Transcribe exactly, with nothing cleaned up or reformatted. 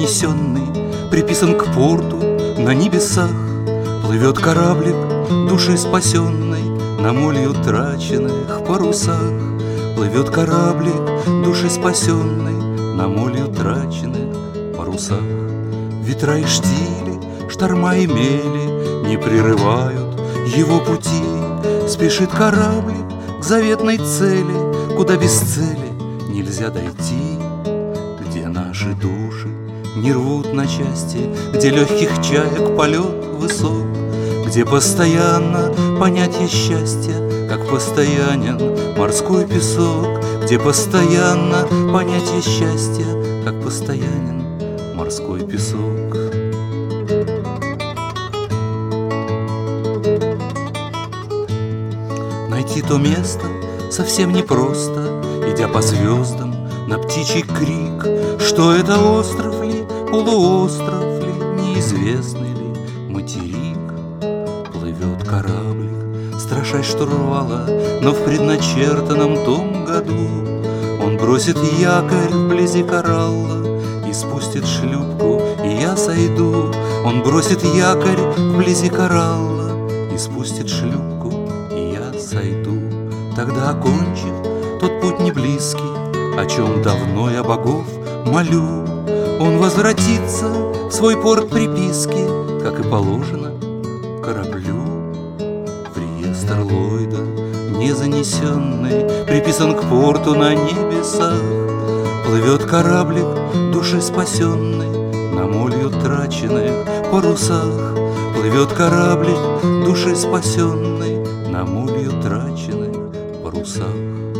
занесенный, приписан к порту на небесах. Плывет кораблик души спасенной на молью траченных парусах. Плывет кораблик души спасенной на молью траченных парусах. Ветра и штили, шторма и мели не прерывают его пути. Спешит кораблик к заветной цели, куда без цели нельзя дойти. Где наши души не рвут на части, где легких чаек полет высок, где постоянно понятие счастья, как постоянен морской песок. Где постоянно понятие счастья, как постоянен морской песок. Найти то место совсем непросто, идя по звездам на птичий крик. Что это, остров ли, полуостров ли, неизвестный ли материк? Плывет кораблик, страшась штурвала, но в предначертанном том году он бросит якорь вблизи коралла и спустит шлюпку, и я сойду. Он бросит якорь вблизи коралла и спустит шлюпку, и я сойду. Тогда окончив тот путь неблизкий, о чем давно я богов молю, он возвратится в свой порт приписки, как и положено кораблю. В реестр Ллойда не занесенный, приписан к порту на небесах. Плывет кораблик души спасенной на молью траченных парусах. Плывет кораблик души спасенной на молью траченных парусах.